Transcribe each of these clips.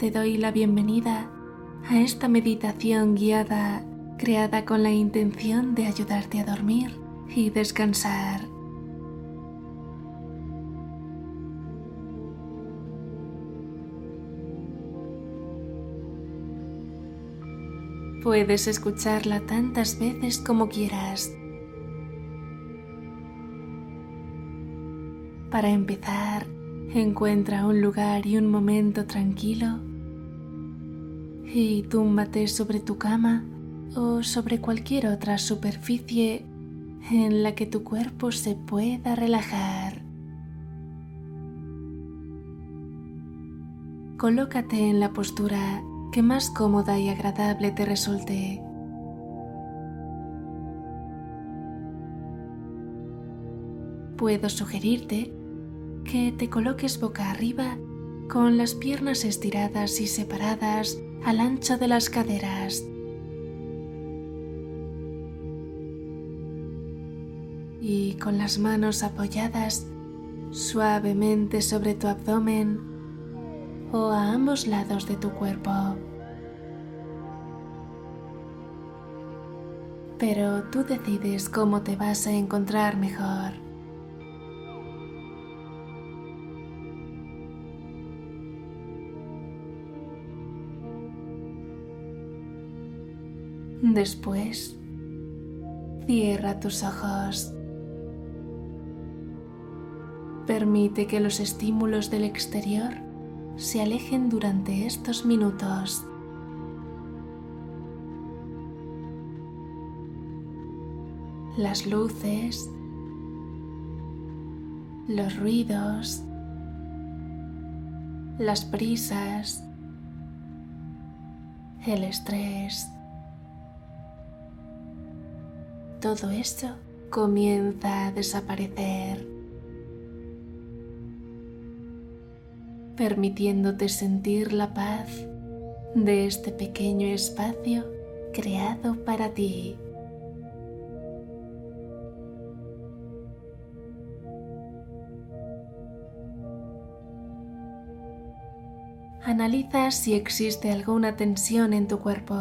te doy la bienvenida a esta meditación guiada creada con la intención de ayudarte a dormir y descansar. Puedes escucharla tantas veces como quieras. Para empezar, encuentra un lugar y un momento tranquilo y túmbate sobre tu cama o sobre cualquier otra superficie en la que tu cuerpo se pueda relajar. Colócate en la postura que más cómoda y agradable te resulte. Puedo sugerirte que te coloques boca arriba con las piernas estiradas y separadas al ancho de las caderas. Y con las manos apoyadas suavemente sobre tu abdomen o a ambos lados de tu cuerpo. Pero tú decides cómo te vas a encontrar mejor. Después, cierra tus ojos. Permite que los estímulos del exterior se alejen durante estos minutos. Las luces, los ruidos, las prisas, el estrés. Todo eso comienza a desaparecer, permitiéndote sentir la paz de este pequeño espacio creado para ti. Analiza si existe alguna tensión en tu cuerpo.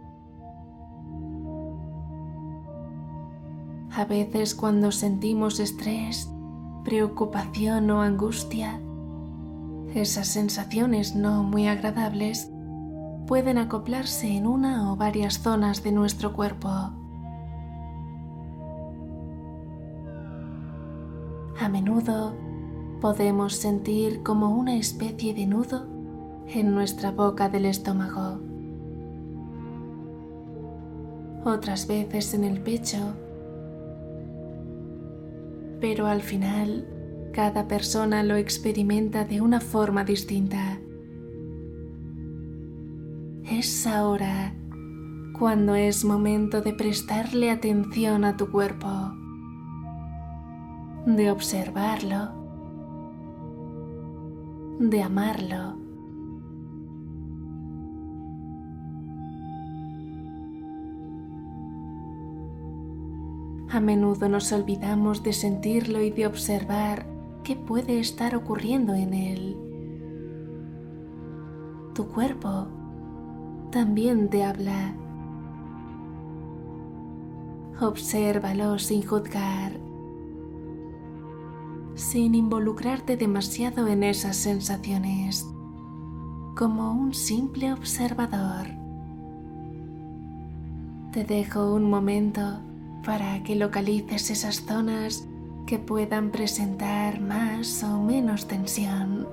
A veces cuando sentimos estrés, preocupación o angustia, esas sensaciones no muy agradables pueden acoplarse en una o varias zonas de nuestro cuerpo. A menudo podemos sentir como una especie de nudo en nuestra boca del estómago. Otras veces en el pecho, pero al final cada persona lo experimenta de una forma distinta. Es ahora cuando es momento de prestarle atención a tu cuerpo, de observarlo, de amarlo. A menudo nos olvidamos de sentirlo y de observar qué puede estar ocurriendo en él. Tu cuerpo también te habla. Obsérvalo sin juzgar, sin involucrarte demasiado en esas sensaciones, como un simple observador. Te dejo un momento para que localices esas zonas que puedan presentar más o menos tensión.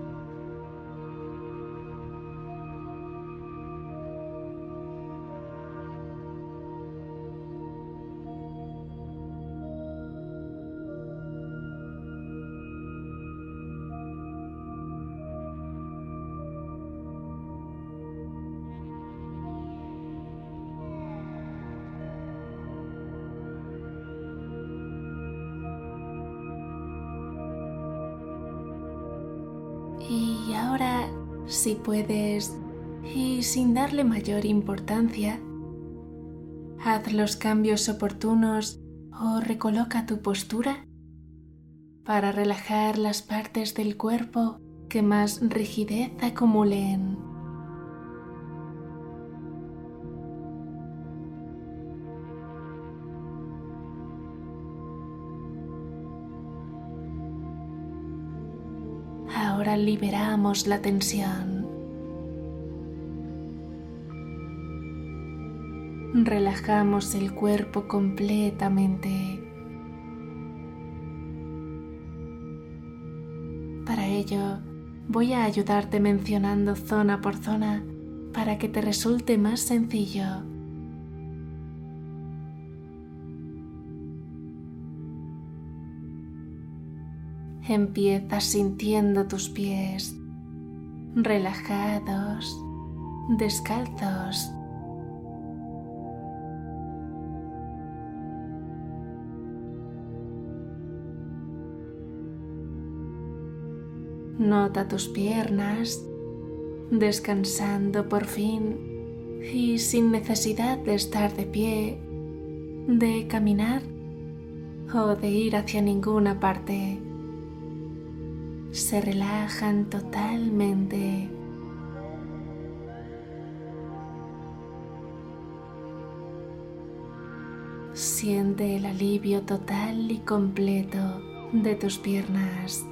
Y ahora, si puedes, y sin darle mayor importancia, haz los cambios oportunos o recoloca tu postura para relajar las partes del cuerpo que más rigidez acumulen. ahora liberamos la tensión. Relajamos el cuerpo completamente. Para ello, voy a ayudarte mencionando zona por zona para que te resulte más sencillo. Empieza sintiendo tus pies relajados, descalzos. Nota tus piernas descansando por fin y sin necesidad de estar de pie, de caminar o de ir hacia ninguna parte. Se relajan totalmente. Siente el alivio total y completo de tus piernas.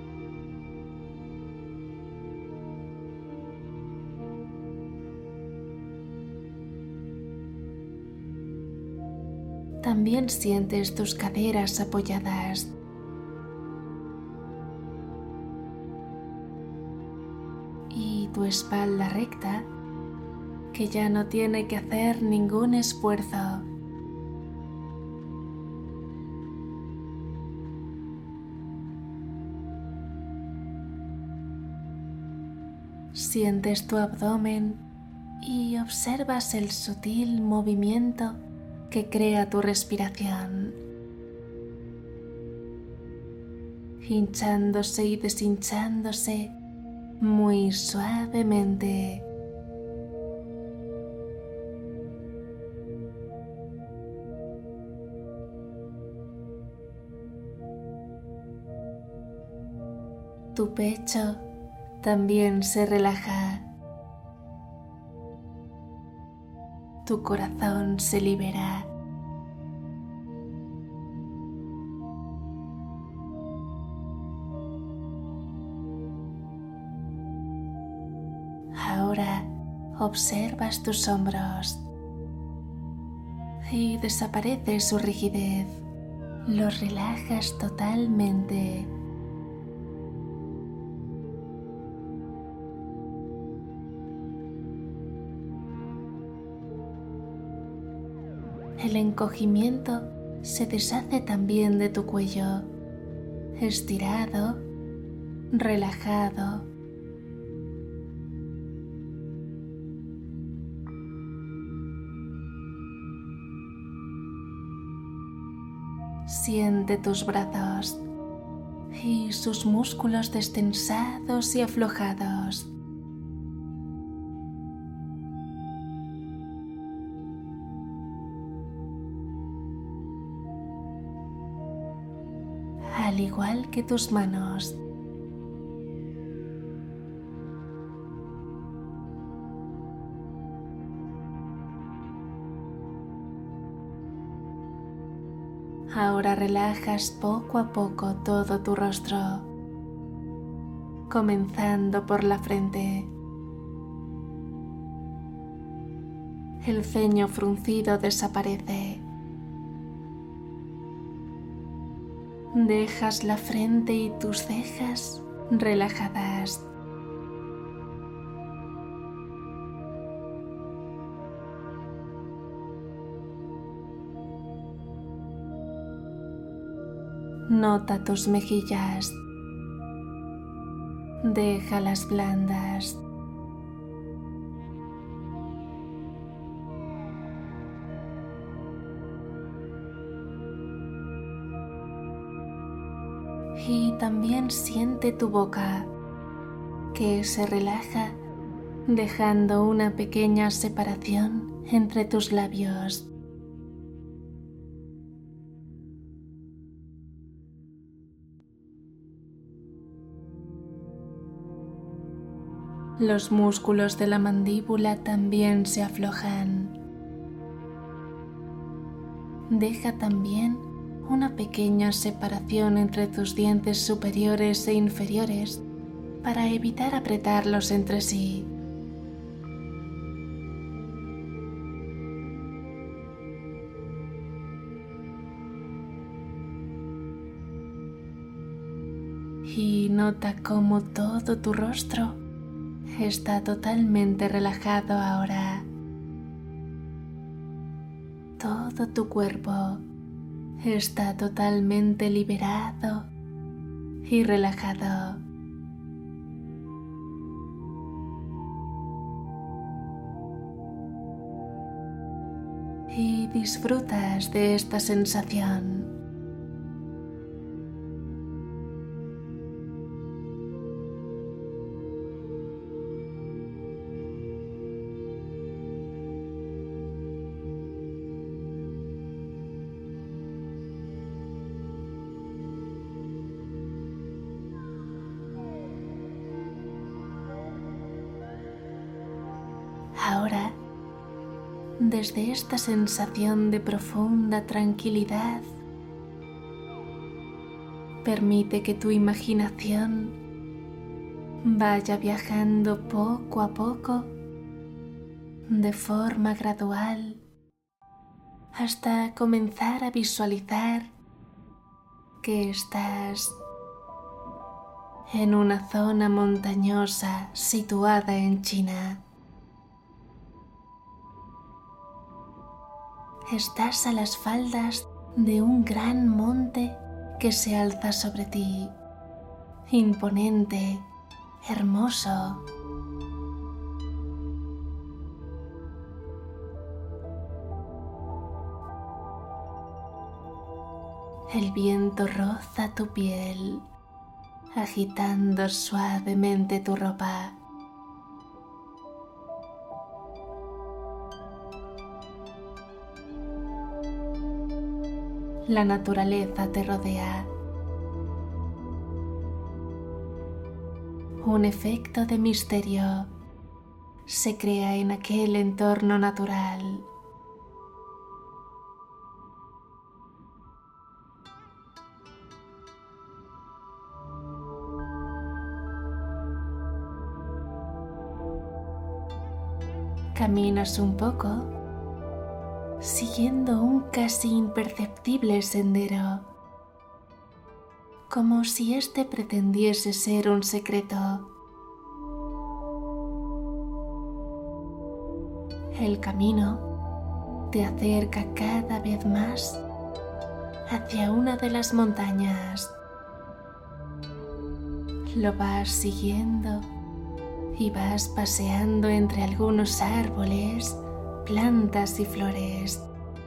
También sientes tus caderas apoyadas. Y tu espalda recta, que ya no tiene que hacer ningún esfuerzo. Sientes tu abdomen y observas el sutil movimiento que crea tu respiración, hinchándose y deshinchándose muy suavemente. Tu pecho también se relaja. Tu corazón se libera. Ahora observas tus hombros y desaparece su rigidez. Los relajas totalmente. El encogimiento se deshace también de tu cuello, estirado, relajado. Siente tus brazos y sus músculos destensados y aflojados. Al igual que tus manos. Ahora relajas poco a poco todo tu rostro, comenzando por la frente. El ceño fruncido desaparece. Dejas la frente y tus cejas relajadas. Nota tus mejillas. Déjalas blandas. Y también siente tu boca, que se relaja, dejando una pequeña separación entre tus labios. Los músculos de la mandíbula también se aflojan. Deja también una pequeña separación entre tus dientes superiores e inferiores para evitar apretarlos entre sí. Y nota cómo todo tu rostro está totalmente relajado ahora. Todo tu cuerpo está totalmente liberado y relajado. Y disfrutas de esta sensación. Ahora, desde esta sensación de profunda tranquilidad, permite que tu imaginación vaya viajando poco a poco, de forma gradual, hasta comenzar a visualizar que estás en una zona montañosa situada en China. Estás a las faldas de un gran monte que se alza sobre ti, imponente, hermoso. El viento roza tu piel, agitando suavemente tu ropa. La naturaleza te rodea. Un efecto de misterio se crea en aquel entorno natural. Caminas un poco, siguiendo un casi imperceptible sendero, como si este pretendiese ser un secreto. El camino te acerca cada vez más hacia una de las montañas. Lo vas siguiendo y vas paseando entre algunos árboles, plantas y flores.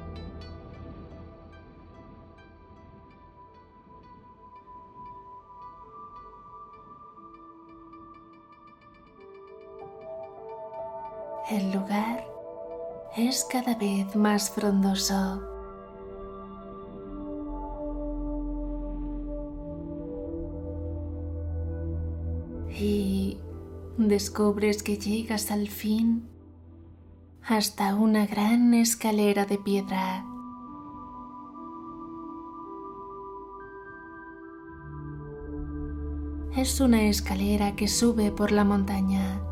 El lugar es cada vez más frondoso. Y descubres que llegas al fin hasta una gran escalera de piedra. Es una escalera que sube por la montaña.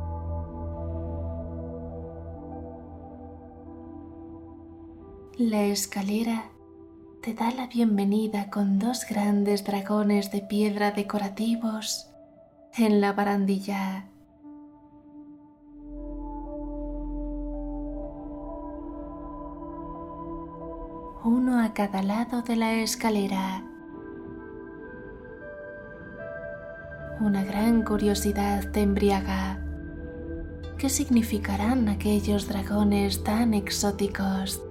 La escalera te da la bienvenida con dos grandes dragones de piedra decorativos en la barandilla. Uno a cada lado de la escalera. Una gran curiosidad te embriaga. ¿Qué significarán aquellos dragones tan exóticos?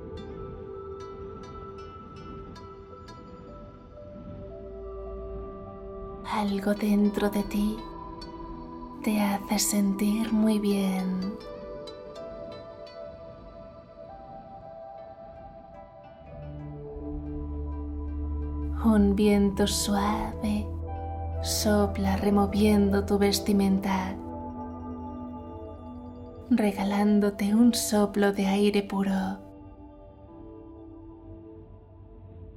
Algo dentro de ti te hace sentir muy bien. Un viento suave sopla removiendo tu vestimenta, regalándote un soplo de aire puro.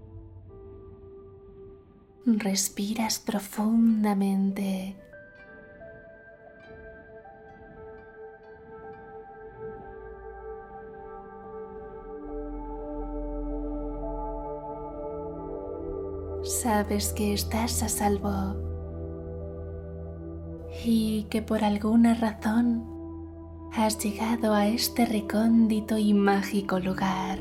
Respiras profundamente sabes que estás a salvo y que por alguna razón has llegado a este recóndito y mágico lugar.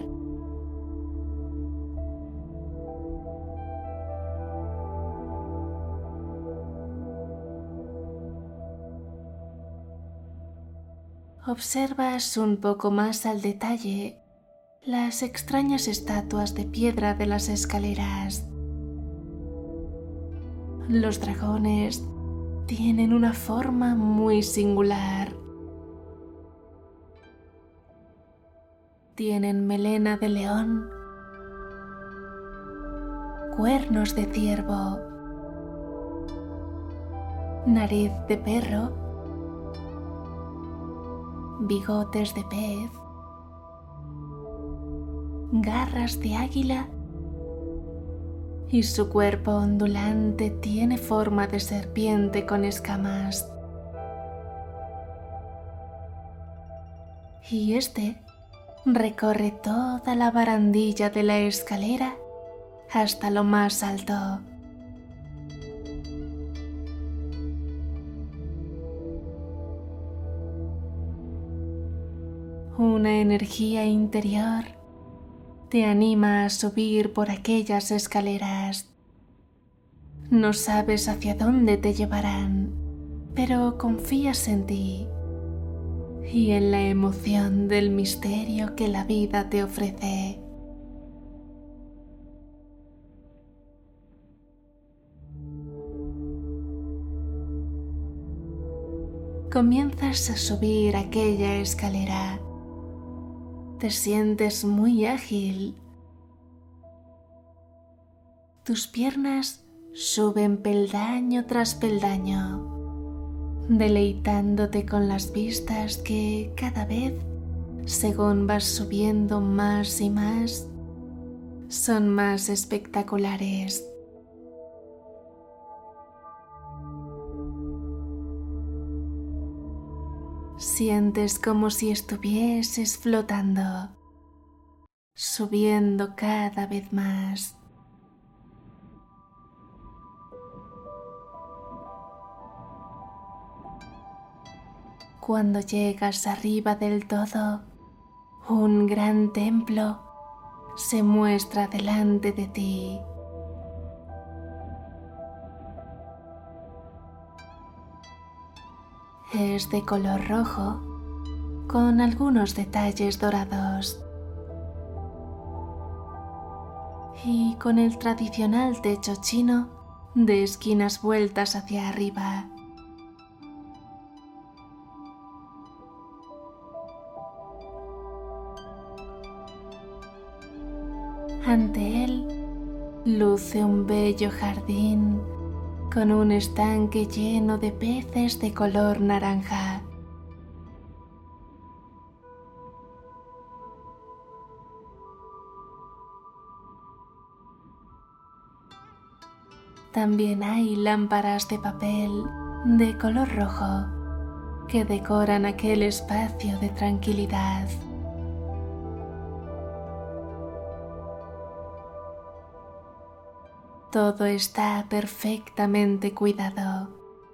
Observas un poco más al detalle las extrañas estatuas de piedra de las escaleras. Los dragones tienen una forma muy singular. Tienen melena de león, cuernos de ciervo, nariz de perro, bigotes de pez, garras de águila y su cuerpo ondulante tiene forma de serpiente con escamas. Y este recorre toda la barandilla de la escalera hasta lo más alto. Una energía interior te anima a subir por aquellas escaleras. No sabes hacia dónde te llevarán, pero confías en ti y en la emoción del misterio que la vida te ofrece. Comienzas a subir aquella escalera. Te sientes muy ágil. Tus piernas suben peldaño tras peldaño, deleitándote con las vistas que cada vez, según vas subiendo más y más, son más espectaculares. Sientes como si estuvieses flotando, subiendo cada vez más. Cuando llegas arriba del todo, un gran templo se muestra delante de ti. Es de color rojo, con algunos detalles dorados y con el tradicional techo chino de esquinas vueltas hacia arriba. Ante él luce un bello jardín con un estanque lleno de peces de color naranja. También hay lámparas de papel de color rojo que decoran aquel espacio de tranquilidad. Todo está perfectamente cuidado.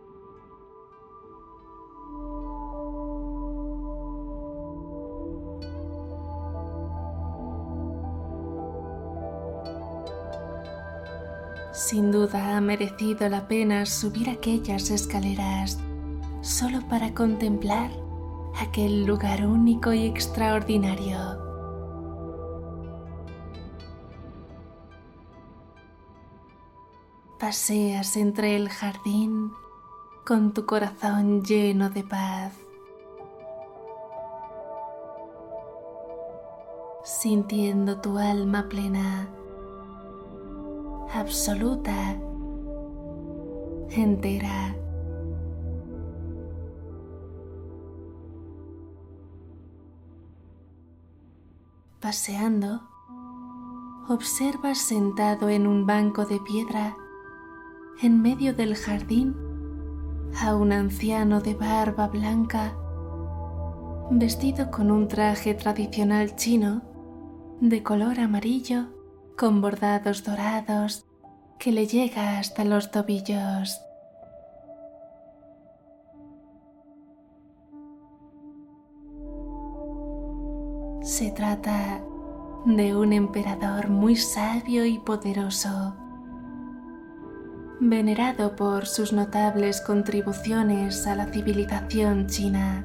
Sin duda ha merecido la pena subir aquellas escaleras solo para contemplar aquel lugar único y extraordinario. Paseas entre el jardín con tu corazón lleno de paz, sintiendo tu alma plena, absoluta, entera. Paseando, observas sentado en un banco de piedra en medio del jardín a un anciano de barba blanca, vestido con un traje tradicional chino de color amarillo con bordados dorados que le llega hasta los tobillos. Se trata de un emperador muy sabio y poderoso, venerado por sus notables contribuciones a la civilización china.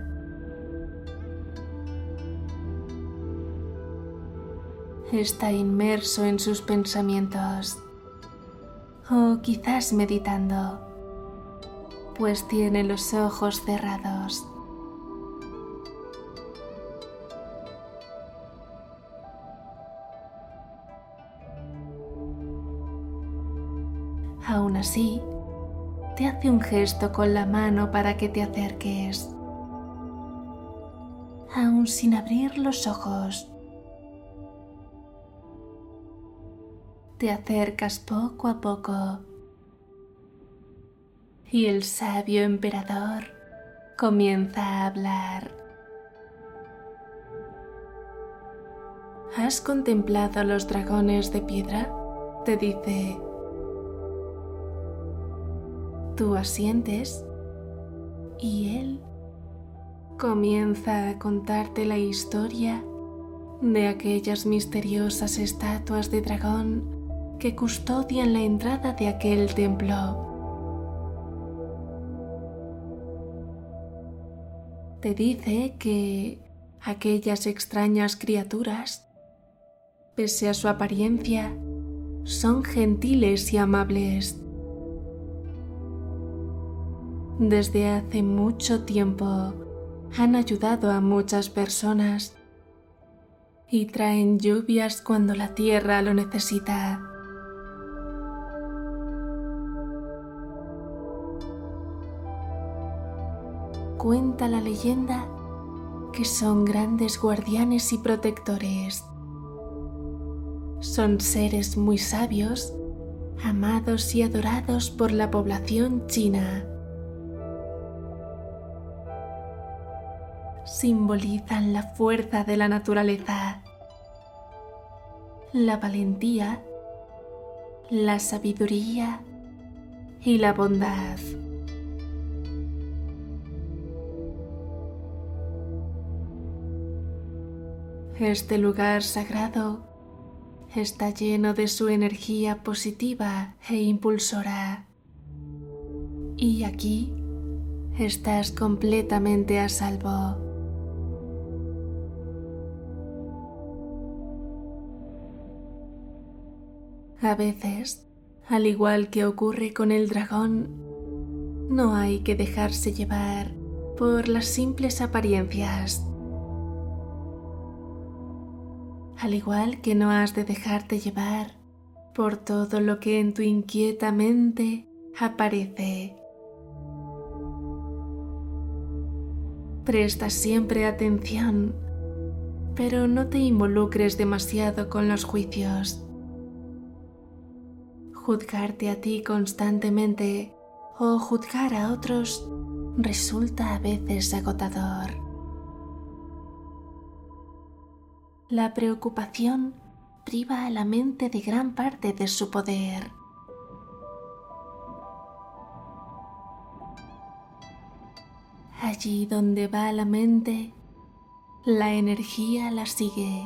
Está inmerso en sus pensamientos, o quizás meditando, pues tiene los ojos cerrados. Aún así, te hace un gesto con la mano para que te acerques. Aún sin abrir los ojos, te acercas poco a poco y el sabio emperador comienza a hablar. ¿Has contemplado los dragones de piedra?, te dice. Tú asientes y él comienza a contarte la historia de aquellas misteriosas estatuas de dragón que custodian la entrada de aquel templo. Te dice que aquellas extrañas criaturas, pese a su apariencia, son gentiles y amables. Desde hace mucho tiempo han ayudado a muchas personas y traen lluvias cuando la tierra lo necesita. Cuenta la leyenda que son grandes guardianes y protectores. Son seres muy sabios, amados y adorados por la población china. Simbolizan la fuerza de la naturaleza, la valentía, la sabiduría y la bondad. Este lugar sagrado está lleno de su energía positiva e impulsora, y aquí estás completamente a salvo. A veces, al igual que ocurre con el dragón, no hay que dejarse llevar por las simples apariencias. Al igual que no has de dejarte llevar por todo lo que en tu inquieta mente aparece. Presta siempre atención, pero no te involucres demasiado con los juicios. Juzgarte a ti constantemente o juzgar a otros resulta a veces agotador. La preocupación priva a la mente de gran parte de su poder. Allí donde va la mente, la energía la sigue.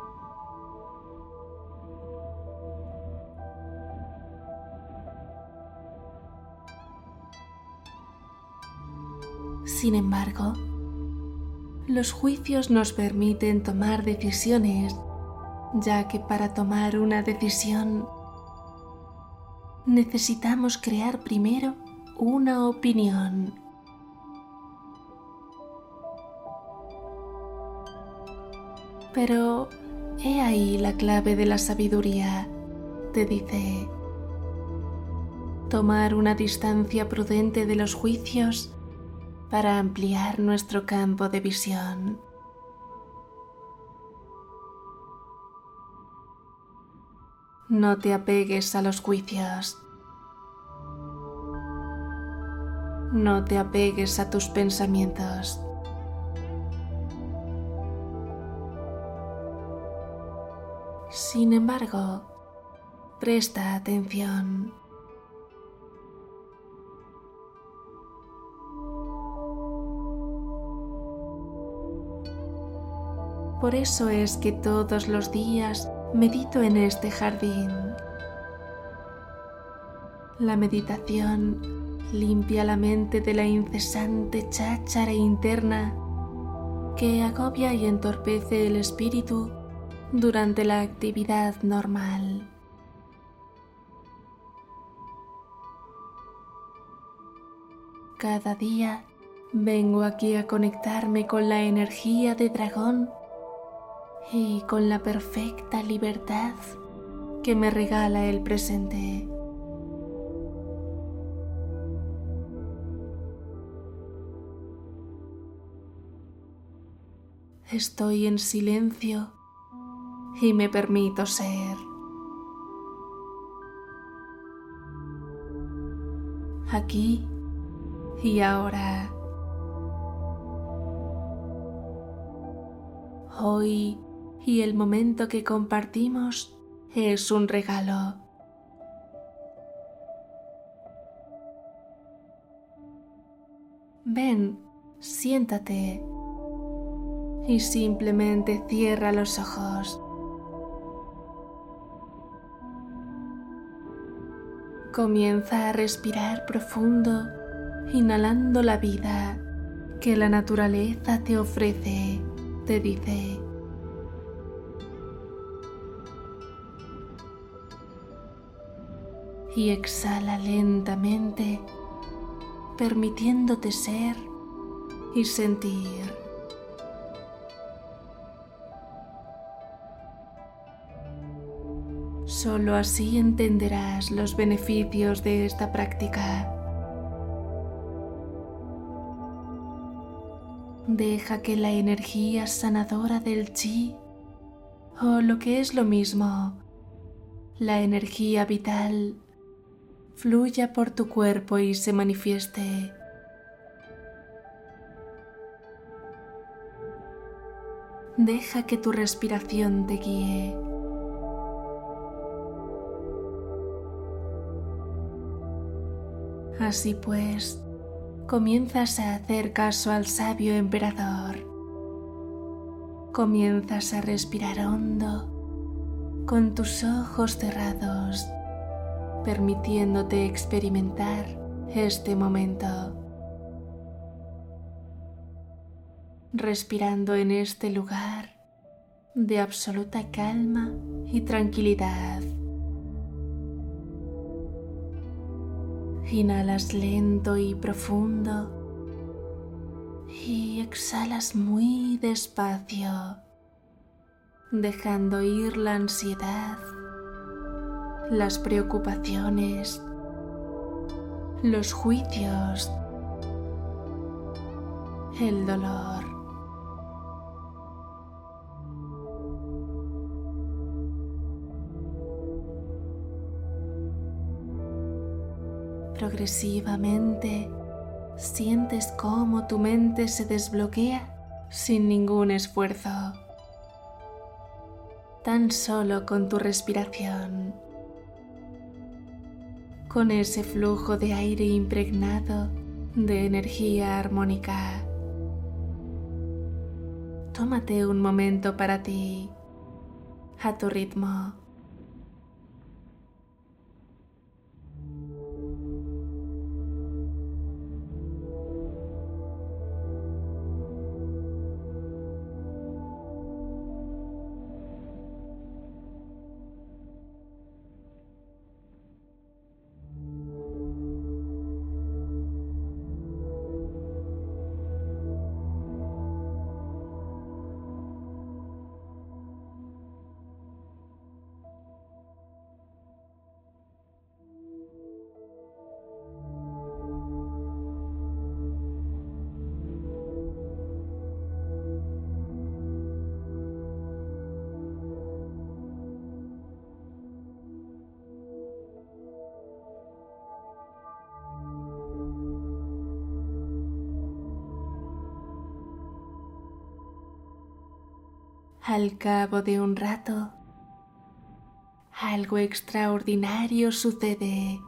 Sin embargo, los juicios nos permiten tomar decisiones, ya que para tomar una decisión necesitamos crear primero una opinión. Pero he ahí la clave de la sabiduría, te dice. Tomar una distancia prudente de los juicios para ampliar nuestro campo de visión. No te apegues a los juicios. No te apegues a tus pensamientos. Sin embargo, Presta atención. Por eso es que todos los días medito en este jardín. La meditación limpia la mente de la incesante cháchara interna que agobia y entorpece el espíritu durante la actividad normal. Cada día vengo aquí a conectarme con la energía de dragón y con la perfecta libertad que me regala el presente. Estoy en silencio y me permito ser. Aquí y ahora. Hoy y el momento que compartimos es un regalo. Ven, siéntate y simplemente cierra los ojos. Comienza a respirar profundo, inhalando la vida que la naturaleza te ofrece, te dice. Y exhala lentamente, permitiéndote ser y sentir. Solo así entenderás los beneficios de esta práctica. Deja que la energía sanadora del chi, o lo que es lo mismo, la energía vital, fluya por tu cuerpo y se manifieste. Deja que tu respiración te guíe. Así pues, comienzas a hacer caso al sabio emperador. Comienzas a respirar hondo, con tus ojos cerrados, permitiéndote experimentar este momento. Respirando en este lugar de absoluta calma y tranquilidad. Inhalas lento y profundo y exhalas muy despacio, dejando ir la ansiedad, las preocupaciones, los juicios, el dolor. Progresivamente sientes cómo tu mente se desbloquea sin ningún esfuerzo, tan solo con tu respiración, con ese flujo de aire impregnado de energía armónica. Tómate un momento para ti, a tu ritmo. Al cabo de un rato, algo extraordinario sucede.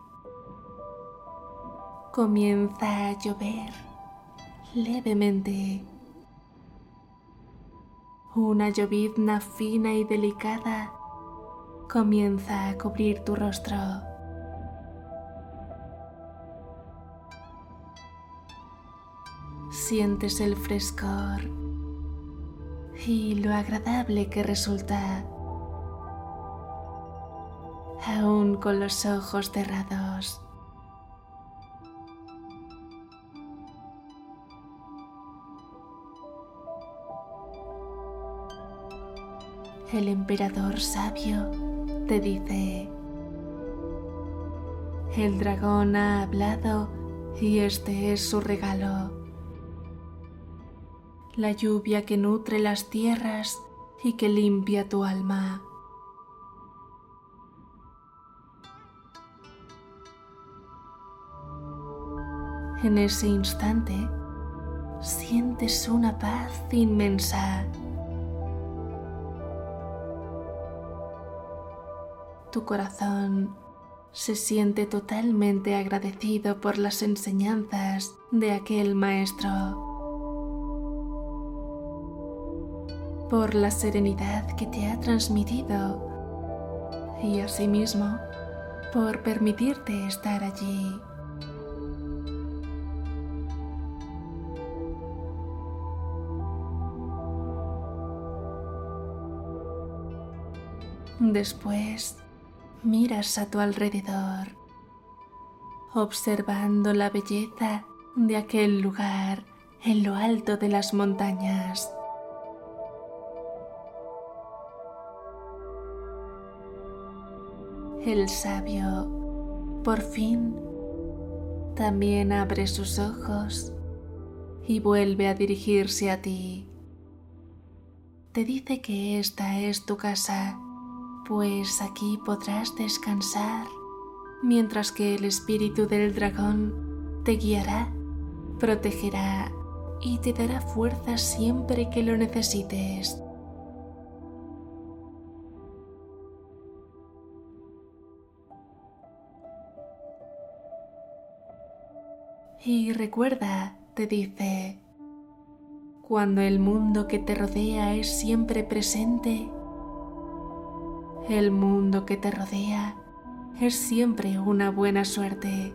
Comienza a llover levemente. Una llovizna fina y delicada comienza a cubrir tu rostro. Sientes el frescor y lo agradable que resulta, aún con los ojos cerrados. El emperador sabio te dice: el dragón ha hablado y este es su regalo. La lluvia que nutre las tierras y que limpia tu alma. En ese instante sientes una paz inmensa. Tu corazón se siente totalmente agradecido por las enseñanzas de aquel maestro, por la serenidad que te ha transmitido y asimismo por permitirte estar allí. Después miras a tu alrededor, observando la belleza de aquel lugar en lo alto de las montañas. El sabio, por fin, también abre sus ojos y vuelve a dirigirse a ti. Te dice que esta es tu casa, pues aquí podrás descansar, mientras que el espíritu del dragón te guiará, protegerá y te dará fuerza siempre que lo necesites. Y recuerda, te dice, cuando el mundo que te rodea es siempre presente, el mundo que te rodea es siempre una buena suerte.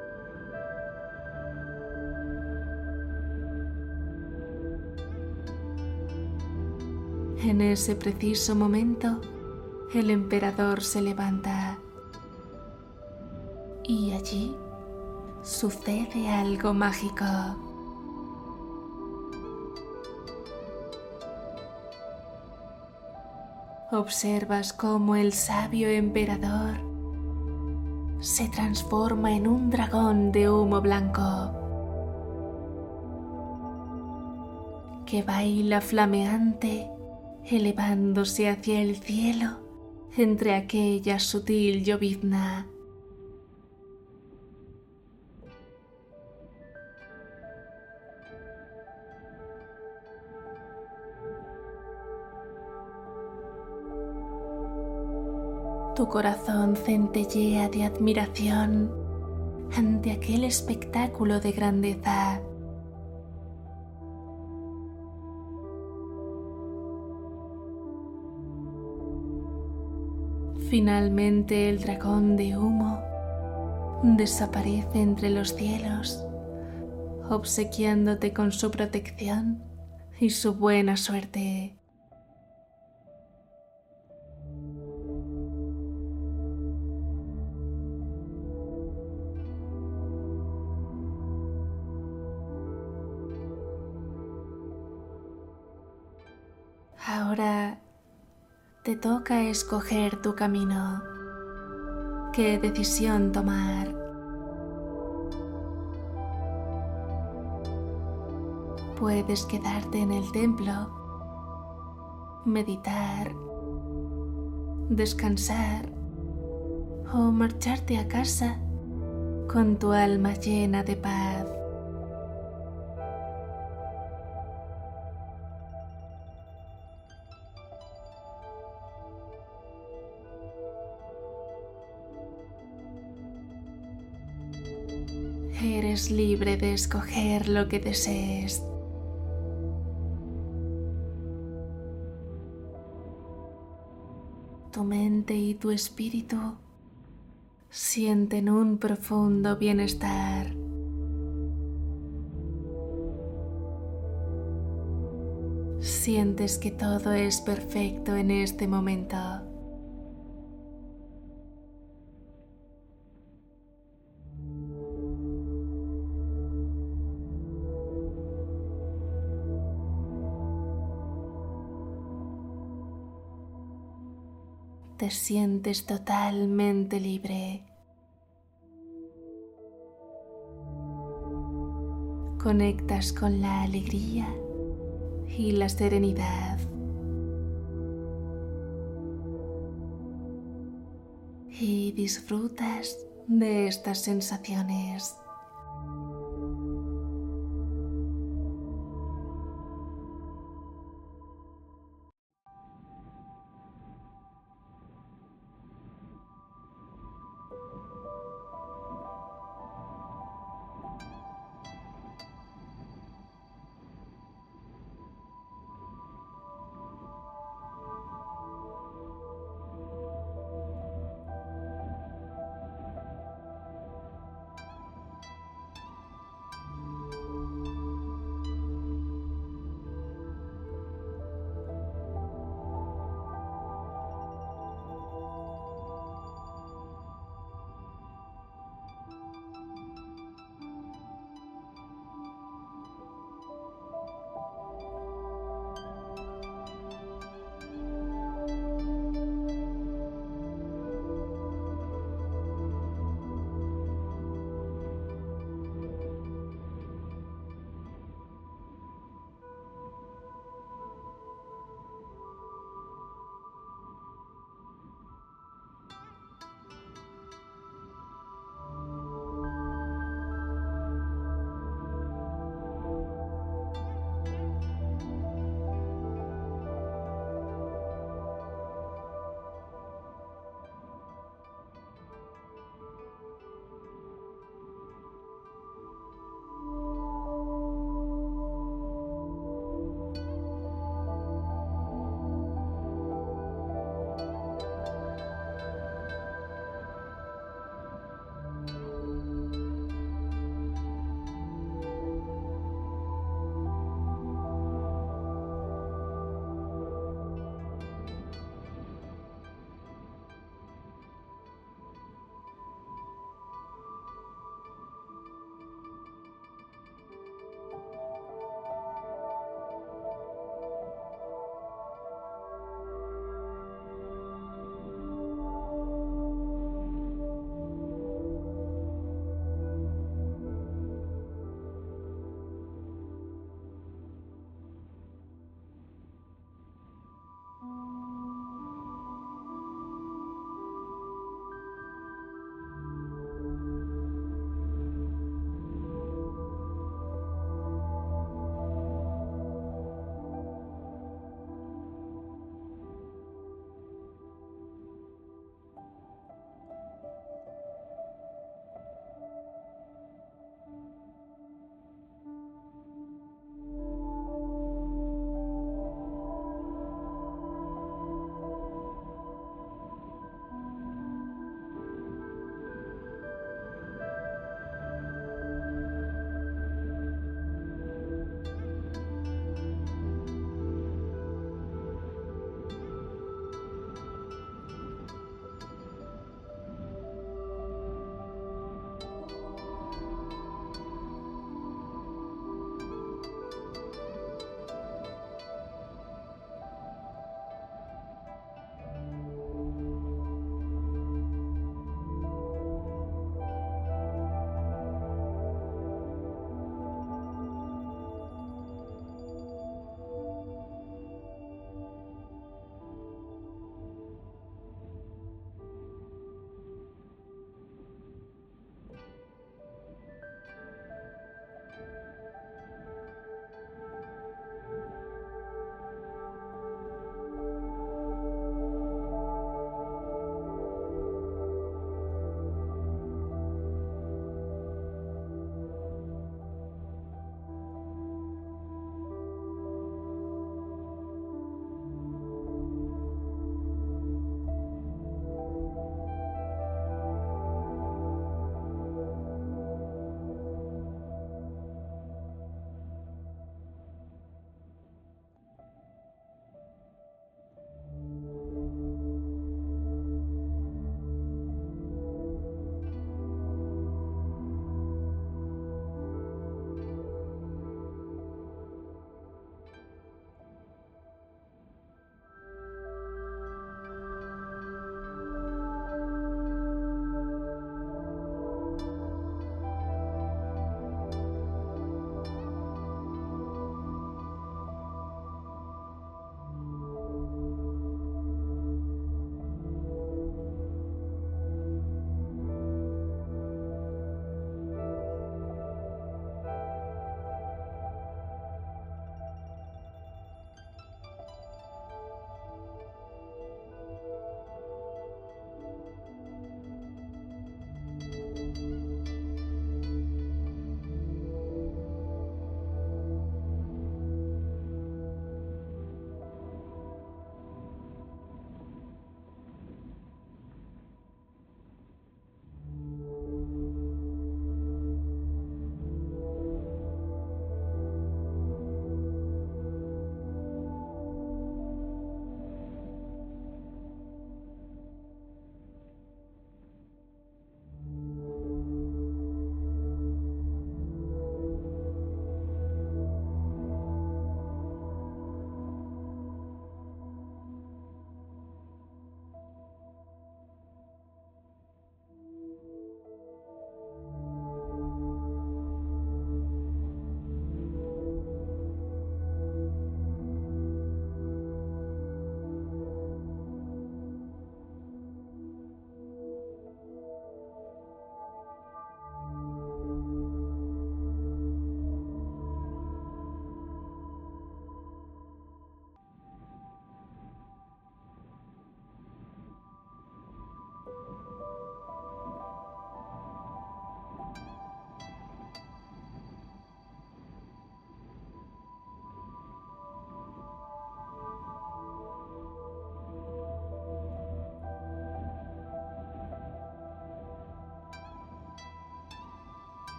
En ese preciso momento, el emperador se levanta y allí sucede algo mágico. Observas cómo el sabio emperador se transforma en un dragón de humo blanco que baila flameante, elevándose hacia el cielo entre aquella sutil llovizna. Tu corazón centellea de admiración ante aquel espectáculo de grandeza. Finalmente el dragón de humo desaparece entre los cielos, obsequiándote con su protección y su buena suerte. Ahora te toca escoger tu camino. ¿Qué decisión tomar? Puedes quedarte en el templo, meditar, descansar o marcharte a casa con tu alma llena de paz. Eres libre de escoger lo que desees. Tu mente y tu espíritu sienten un profundo bienestar. Sientes que todo es perfecto en este momento. Te sientes totalmente libre. Conectas con la alegría y la serenidad. Y disfrutas de estas sensaciones.